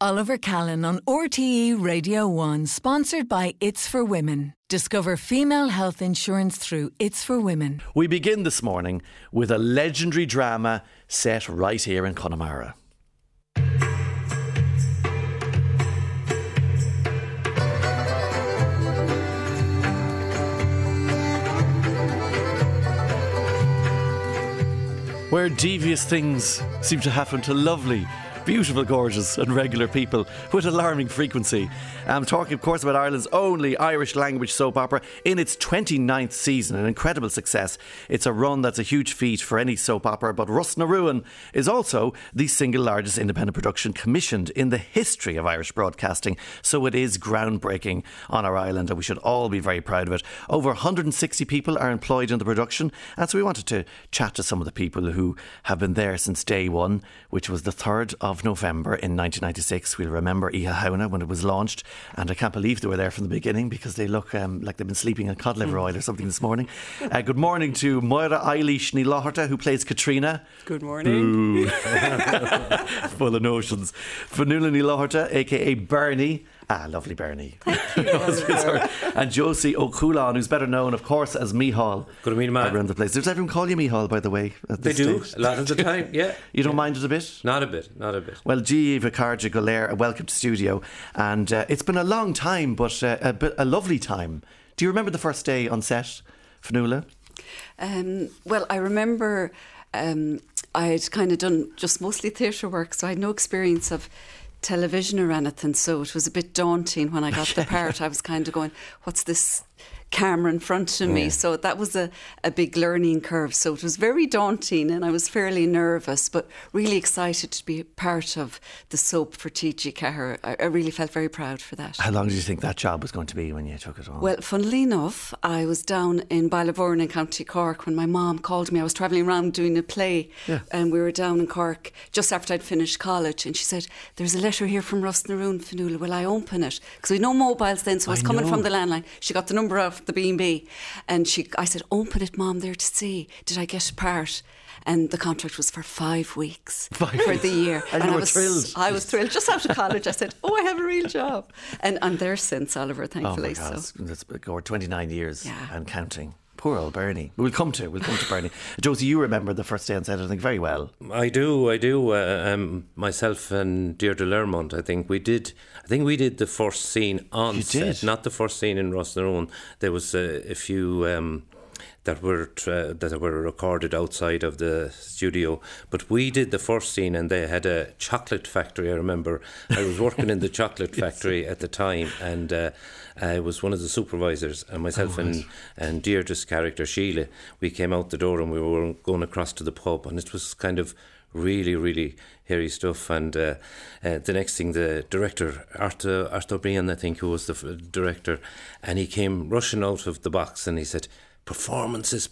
Oliver Callan on RTE Radio 1, sponsored by It's for Women. Discover female health insurance through It's for Women. We begin this morning with a legendary drama set right here in Connemara. Where devious things seem to happen to lovely, beautiful, gorgeous and regular people with alarming frequency. I'm talking, of course, about Ireland's only Irish language soap opera in its 29th season, an incredible success. It's a run that's a huge feat for any soap opera, but Rus na Ruan is also the single largest independent production commissioned in the history of Irish broadcasting, so it is groundbreaking on our island and we should all be very proud of it. Over 160 people are employed in the production, and so we wanted to chat to some of the people who have been there since day one, which was the 3rd of November in 1996. We'll remember Iha Hauna when it was launched, and I can't believe they were there from the beginning because they look like they've been sleeping in cod liver oil or something this morning. Good morning to Moira Eilish Ní Láthárta, who plays Katrina. Good morning. Full of notions. Fionnuala Ní Láthárta, aka Bernie. Lovely Bernie. Thank you. And Josie O'Coolan, who's better known, of course, as Micheál. Good to meet you, man. Around the place. Does everyone call you Micheál, by the way? They do, a lot of the time, yeah. You don't mind it a bit? Not a bit. Well, G. Vicarja Golair, welcome to studio. And it's been a long time, but a lovely time. Do you remember the first day on set, Fionnuala? Well, I remember I had kind of done just mostly theatre work, so I had no experience of television or anything, so it was a bit daunting when I got the part. I was kind of going, what's this camera in front of me? So that was a big learning curve, so it was very daunting and I was fairly nervous but really excited to be part of the soap for TG Ceathair. I really felt very proud for that. How long did you think that job was going to be when you took it on? Well, funnily enough, I was down in Ballyvourne in County Cork when my mom called me. I was travelling around doing a play and we were down in Cork just after I'd finished college, and she said, there's a letter here from Rus na Ruan, Fionnuala, will I open it? Because we had no mobiles then, so I was coming from the landline. She got the number off the B&B and I said, open it, Mom, there to see, did I get a part? And the contract was for 5 weeks for the year. And you were thrilled. I was thrilled. Just after college, I said, I have a real job. And I'm there since, Oliver, thankfully. Oh my God, that's 29 years and counting. Poor old Bernie. We'll come to Bernie. Josie, you remember the first day on set, I think, very well. I do. Myself and Deirdre Lermont, I think we did the first scene on set, not the first scene in Rus na Ruan. There was a few that were recorded outside of the studio, but we did the first scene, and they had a chocolate factory. I remember I was working in the chocolate factory at the time, and I was one of the supervisors, and myself and Deirdre's character Sheila, we came out the door and we were going across to the pub, and it was kind of really, really hairy stuff. And the next thing, the director, Arthur Brian, I think, who was the director, and he came rushing out of the box and he said, performances.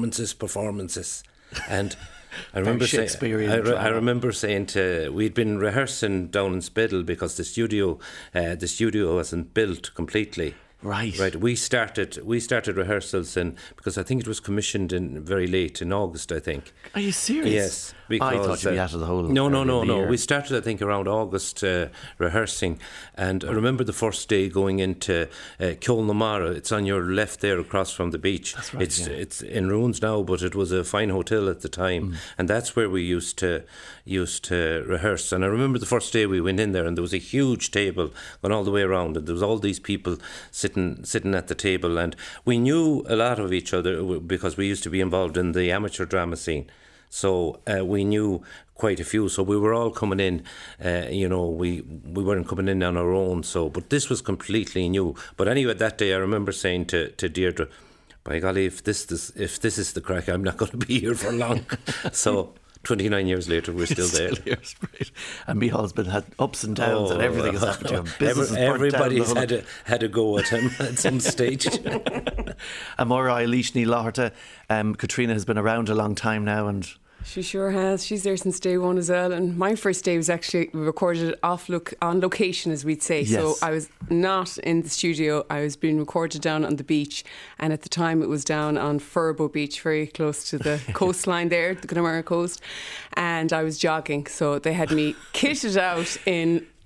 And I remember saying we'd been rehearsing down in Spiddle because the studio wasn't built completely. Right. We started rehearsals because I think it was commissioned in very late in August, I think. Are you serious? Yes. Because, I thought you'd be out of the whole. No. We started, I think, around August rehearsing, and I remember the first day going into Kjolnamara. It's on your left there, across from the beach. That's right. It's in ruins now, but it was a fine hotel at the time, and that's where we used to rehearse. And I remember the first day we went in there, and there was a huge table going all the way around, and there was all these people sitting at the table, and we knew a lot of each other because we used to be involved in the amateur drama scene. So we knew quite a few. So we were all coming in. We weren't coming in on our own. But this was completely new. But anyway, that day I remember saying to Deirdre, "By golly, if this is the crack, I'm not going to be here for long." So 29 years later, we're still there. Right. And Micheál's had ups and downs, and everything has happened to him. Everybody's had a go at him at some stage. And Moira Eilish Ní Láthárta, Katrina has been around a long time now, and She sure has. She's there since day one as well. And my first day was actually recorded on location, as we'd say. Yes. So I was not in the studio. I was being recorded down on the beach. And at the time it was down on Furbo Beach, very close to the coastline there, the Connemara coast. And I was jogging. So they had me kitted out in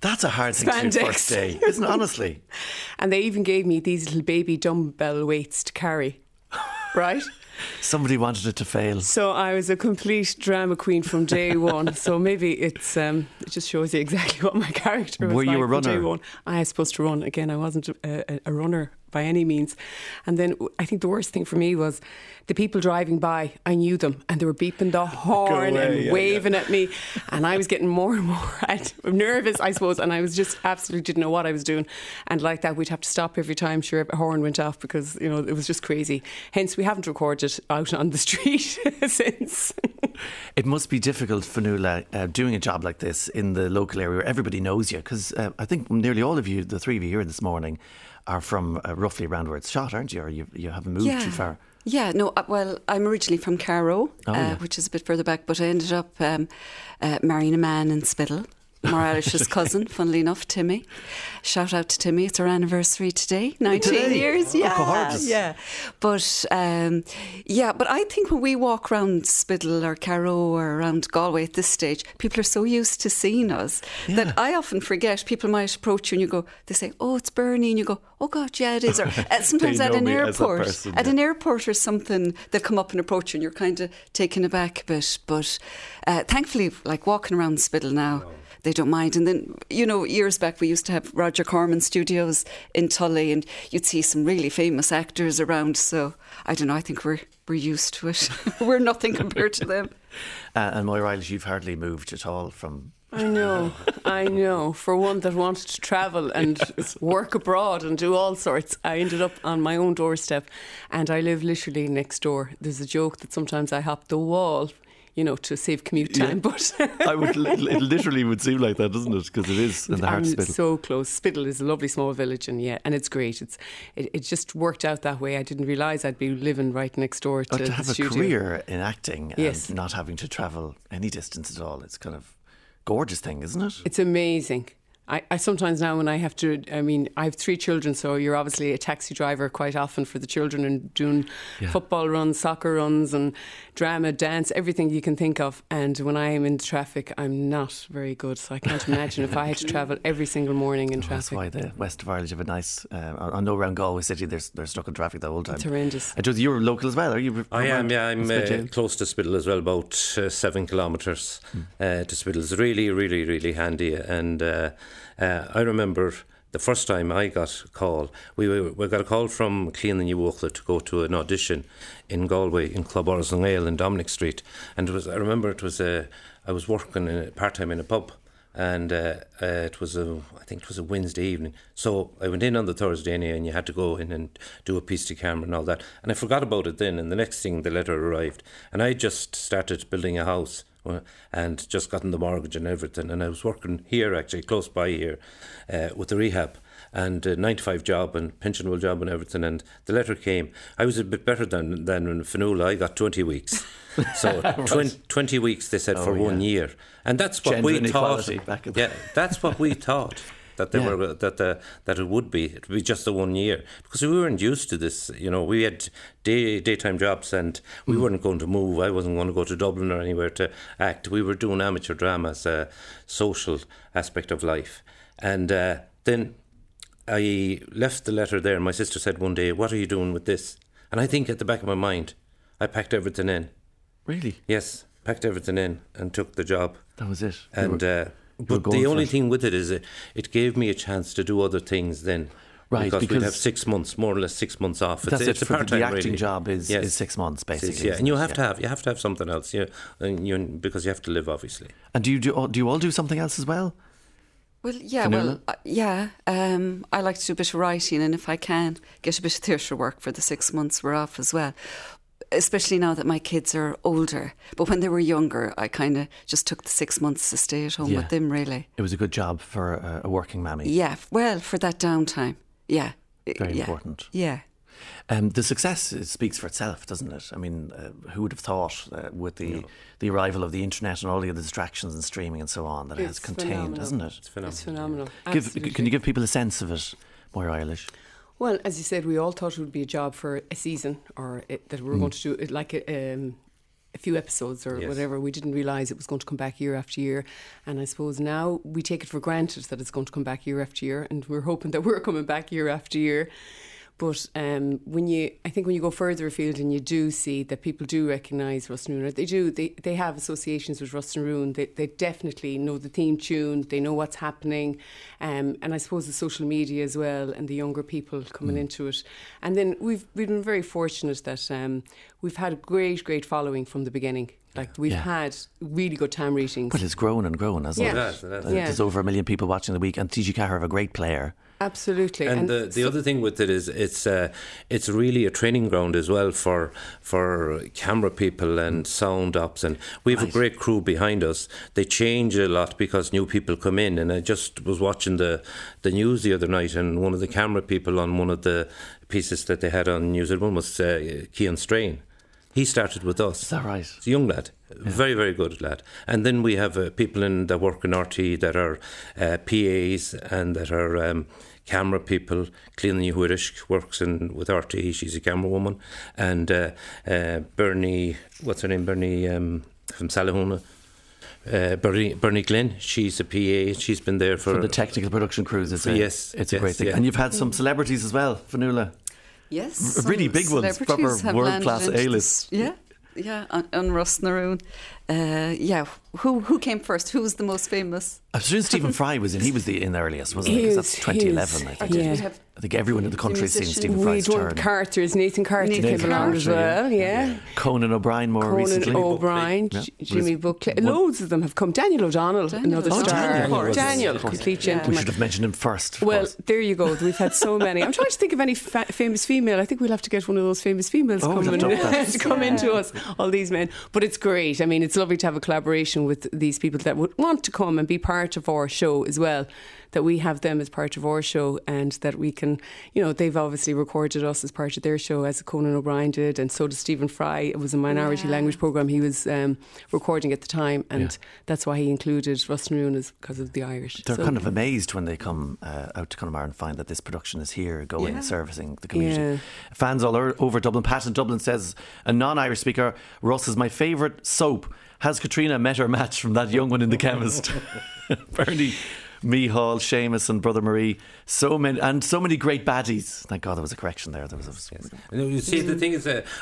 That's a hard thing to do first day, isn't it? Honestly. And they even gave me these little baby dumbbell weights to carry, right? Somebody wanted it to fail. So I was a complete drama queen from day one. So maybe it just shows you exactly what my character was. Were you a runner? Day one. I was supposed to run. Again, I wasn't a runner by any means. And then I think the worst thing for me was the people driving by, I knew them and they were beeping the horn and waving at me, and I was getting more and more nervous, I suppose, and I was just absolutely didn't know what I was doing. And like that, we'd have to stop every time a horn went off, because it was just crazy. Hence we haven't recorded out on the street since. It must be difficult, Fionnuala, doing a job like this in the local area where everybody knows you, because I think nearly all of you, the three of you here this morning, are from roughly around where it's shot, aren't you? Or you haven't moved too far. Yeah, no, well, I'm originally from Carrow, which is a bit further back, but I ended up marrying a man in Spittle, Maor Eilish's cousin, funnily enough, Timmy. Shout out to Timmy, it's our anniversary today, 19 years. Yeah. But I think when we walk around Spittle or Carrow or around Galway at this stage, people are so used to seeing us that I often forget. People might approach you and they say, oh, it's Bernie, and you go, oh God, yeah, it is. Or sometimes at an airport, an airport or something, they'll come up and approach you and you're kind of taken aback a bit. But thankfully, like walking around Spittle now, they don't mind. And then, years back we used to have Roger Corman Studios in Tully, and you'd see some really famous actors around. So I don't know, I think we're used to it. We're nothing compared to them. And Moira Eilish, you've hardly moved at all from... I know. For one that wanted to travel and work abroad and do all sorts, I ended up on my own doorstep, and I live literally next door. There's a joke that sometimes I hop the wall, to save commute time. But it literally would seem like that, doesn't it? Because it is in the heart of Spittle. So close. Spittle is a lovely small village, and it's great. It just worked out that way. I didn't realise I'd be living right next door to the studio. To have a career in acting and not having to travel any distance at all, it's kind of gorgeous thing, isn't it? It's amazing. I sometimes now when I have to, I have 3 children, so you're obviously a taxi driver quite often for the children and doing football runs, soccer runs and drama, dance, everything you can think of. And when I am in traffic, I'm not very good. So I can't imagine if I had to travel every single morning in traffic. That's why the west of Ireland have a nice, I know around Galway City they're stuck in traffic the whole time. It's horrendous. You're local as well, are you? I am, yeah. I'm close to Spittle as well, about 7 kilometres to Spittle. It's really, really, really handy. And I remember the first time I got a call, we got a call from Clean the New Oakland to go to an audition in Galway in Club Orsonale in Dominic Street, and I was working part-time in a pub, and I think it was a Wednesday evening, so I went in on the Thursday anyway, and you had to go in and do a piece to camera and all that, and I forgot about it then, and the next thing the letter arrived, and I just started building a house and just gotten the mortgage and everything, and I was working here actually close by here with the rehab, and a 9-to-5 job and pensionable job and everything, and the letter came. I was a bit better than Fionnuala. I got 20 weeks. So 20 weeks they said for 1 year, and that's what we thought. That's what we thought. That they were that it would be just the 1 year, because we weren't used to this. We had daytime jobs, and we weren't going to move. I wasn't going to go to Dublin or anywhere to act. We were doing amateur drama as a social aspect of life. And then I left the letter there, and my sister said one day, "What are you doing with this?" And I think at the back of my mind, I packed everything in. Really? Yes, packed everything in and took the job. That was it. And but the only thing with it is it gave me a chance to do other things then. Right, because we'd have 6 months, more or less 6 months off. That's it's it. a part-time, the acting really. job is 6 months basically. And you have to have something else, because you have to live, obviously. And do you all do something else as well? Well, yeah, I like to do a bit of writing, and if I can, get a bit of theatre work for the 6 months we're off as well. Especially now that my kids are older. But when they were younger, I kind of just took the 6 months to stay at home with them, really. It was a good job for a working mammy. Yeah, well, for that downtime. Yeah. Very important. Yeah. The success speaks for itself, doesn't it? I mean, who would have thought with the arrival of the internet and all the other distractions and streaming and so on that it has contained, hasn't it? It's phenomenal. Can you give people a sense of it, Moira Eilish? Well, as you said, we all thought it would be a job for a season, or that we were going to do it like a few episodes or whatever. We didn't realise it was going to come back year after year. And I suppose now we take it for granted that it's going to come back year after year, and we're hoping that we're coming back year after year. But when you go further afield and you do see that people do recognise Russell they have associations with Russell they definitely know the theme tune, they know what's happening, and I suppose the social media as well, and the younger people coming into it. And then we've been very fortunate that we've had a great following from the beginning. Like we've had really good time ratings. Well, it's grown and grown, hasn't it? There's over 1 million people watching the week, and TG Ceathair have a great player. Absolutely. And the other thing with it is it's really a training ground as well for camera people and sound ops, and we have a great crew behind us. They change a lot because new people come in, and I just was watching the news the other night, and one of the camera people on one of the pieces that they had on News at One was Cian Strain. He started with us. Is that right? He's a young lad, very, very good lad. And then we have people that work in RT that are PAs and that are camera people. Clean Huirish works with RT. She's a camera woman. And Bernie, what's her name? Bernie from Salahuna. Bernie Glynn, she's a PA. She's been there for the technical production crews. It's a great thing. Yeah. And you've had some celebrities as well, Fionnuala. Yes, really big ones, proper world-class A-list. Yeah, on Russell. Who came first? Who was the most famous? I presume Stephen Fry was in. He was in the earliest, wasn't he? That's 2011, I think. I think everyone in the country has seen Stephen Fry's turn. Nathan Carter came along as well, yeah. Conan O'Brien recently. Conan O'Brien, Jimmy Buckley. Loads of them have come. Daniel O'Donnell, another star. Daniel, complete gentleman. We should have mentioned him first. Well, there you go. We've had so many. I'm trying to think of any famous female. I think we'll have to get one of those famous females to come into us, all these men. But it's great. I mean, it's lovely to have a collaboration with these people that would want to come and be part of our show as well, that we have them as part of our show, and that we can, they've obviously recorded us as part of their show, as Conan O'Brien did, and so did Stephen Fry. It was a minority language programme he was recording at the time, and that's why he included Russell Maroon, because of the Irish. They're kind of amazed when they come out to Connemara and find that this production is here going and servicing the community. Fans all over Dublin. Pat in Dublin says, a non-Irish speaker, Russ is my favourite soap. Has Katrina met her match from that young one in the chemist? Bernie, Mihal, Seamus and Brother Marie, so many great baddies. Thank God there was a correction there. You see, the thing is that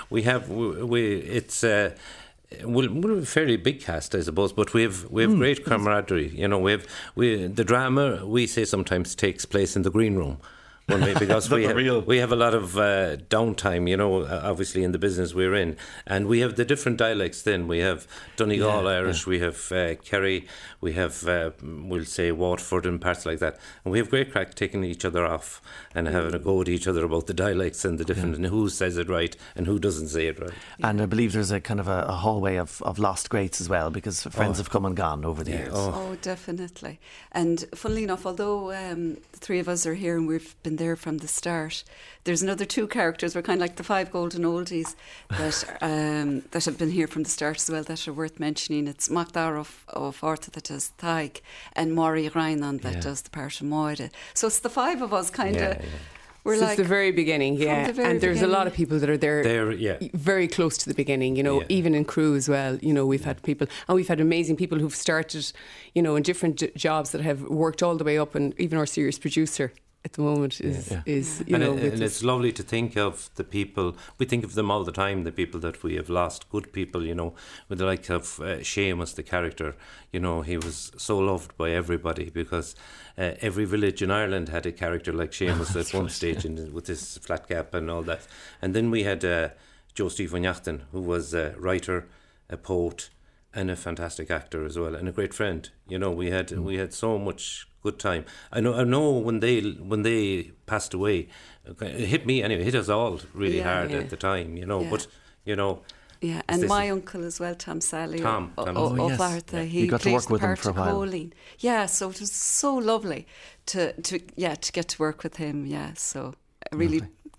we're a fairly big cast, I suppose, but we have great camaraderie. The drama, we say, sometimes takes place in the green room. Because we have a lot of downtime, obviously in the business we're in, and we have the different dialects. Then we have Donegal Irish, we have Kerry, we have we'll say Waterford and parts like that, and we have great crack taking each other off and having a go at each other about the dialects and the different and who says it right and who doesn't say it right. And I believe there's a kind of a hallway of lost greats as well, because friends have come and gone over the years. Oh, definitely. And funnily enough, although the three of us are here and we've been there from the start, there's another two characters. We're kind of like the five golden oldies that have been here from the start as well, that are worth mentioning. It's Macdar of Orta that does Taig, and Maury Ryan that does the part of Moira. So it's the five of us kind of. We're since the very beginning, and there's a lot of people that are there very close to the beginning, even in crew as well. We've had people, and we've had amazing people who've started, in different jobs that have worked all the way up, and even our serious producer at the moment is and it's lovely to think of the people. We think of them all the time, the people that we have lost, good people, with the like of Seamus, the character. He was so loved by everybody, because every village in Ireland had a character like Seamus at one stage, with his flat cap and all that. And then we had Joe Stephen Yachten, who was a writer, a poet, and a fantastic actor as well, and a great friend. We had so much good time. I know when they passed away, it hit me anyway. It hit us all really hard at the time, But yeah, and my uncle as well, Tom Sally of Artha. He got to work with him for a while. Colleen. Yeah, so it was so lovely to get to work with him. Yeah, so really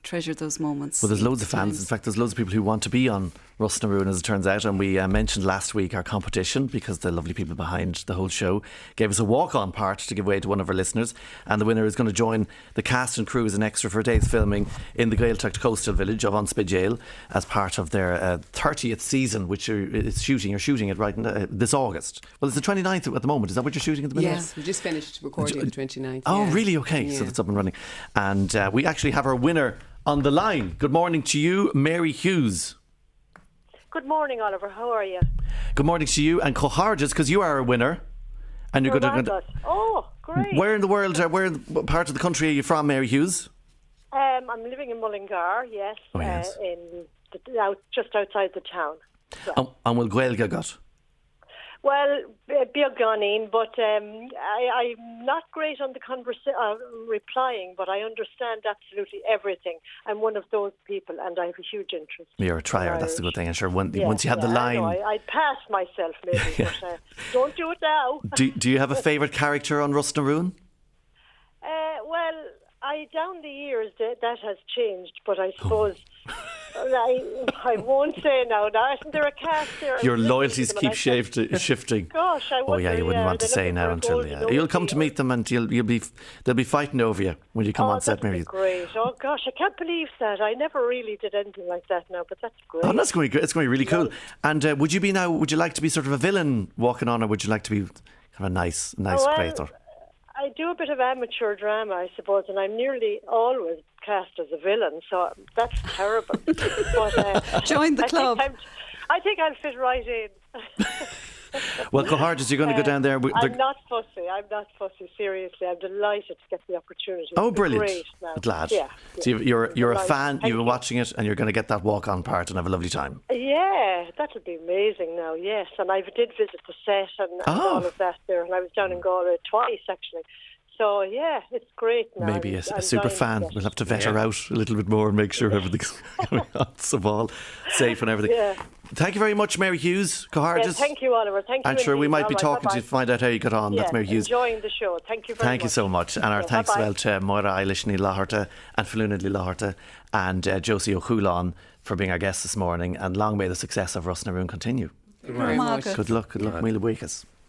treasure those moments. Well, there's loads of fans. In fact, there's loads of people who want to be on Rosnaroon, as it turns out. And we mentioned last week our competition, because the lovely people behind the whole show gave us a walk-on part to give away to one of our listeners. And the winner is going to join the cast and crew as an extra for a day's filming in the Gaeltacht coastal village of Onspidgale as part of their 30th season, which you're shooting it right this August. Well, it's the 29th at the moment. Is that what you're shooting at the minute? Yes, we just finished recording the 29th. Oh, really? Okay, so that's up and running. And we actually have our winner on the line. Good morning to you, Mary Hughes. Good morning, Oliver. How are you? Good morning to you and Coharges, because you are a winner. And you're going to. Oh, great. Where in the world, what part of the country are you from, Mary Hughes? I'm living in Mullingar, yes. Oh, yes. Just outside the town. So. And will Gaelga got? Well, Bioganin, but I'm not great on the replying, but I understand absolutely everything. I'm one of those people, and I have a huge interest. You're a trier, that's the good thing. I'm sure once you have the line... I'd pass myself, maybe, but don't do it now. Do you have a favourite character on Rosnaroon? Well, down the years, that has changed, but I suppose... I won't say now. Isn't there a cast there? Your loyalties keep shifting. Gosh, I wonder, you wouldn't want to say now until you'll come to meet them, and they'll be fighting over you when you come on set, Mary. Great. Oh gosh, I can't believe that. I never really did anything like that now, but that's great. Oh, that's going to be good. It's going to be really cool. And would you like to be sort of a villain walking on, or would you like to be kind of a nice creator? I do a bit of amateur drama, I suppose, and I'm nearly always cast as a villain, so that's terrible. But, join the club. I think I'll fit right in. Well, Coharges, you're going to go down there. I'm not fussy, seriously. I'm delighted to get the opportunity. Oh, brilliant. Great now. Glad. Yeah. So you're a fan, you've been watching it, and you're going to get that walk-on part and have a lovely time. Yeah, that'll be amazing now, yes. And I did visit the set and all of that there, and I was down in Galway twice, actually. So, yeah, it's great now. Maybe a super fan. We'll have to vet her out a little bit more and make sure everything's going on, so all safe and everything. Yeah. Thank you very much, Mary Hughes. Coharges. Yeah, thank you, Oliver. Thank you. I'm sure we might be talking to you to find out how you got on. That's Mary Hughes. Enjoying the show. Thank you very much. Thank you so much. And our thanks as well to Moira Eilish Ní Láthirte and Faluna Ní Láthirte and Josie O'Chulan for being our guests this morning. And long may the success of Rosnaroon continue. Good luck. Good luck. Míle buíochas.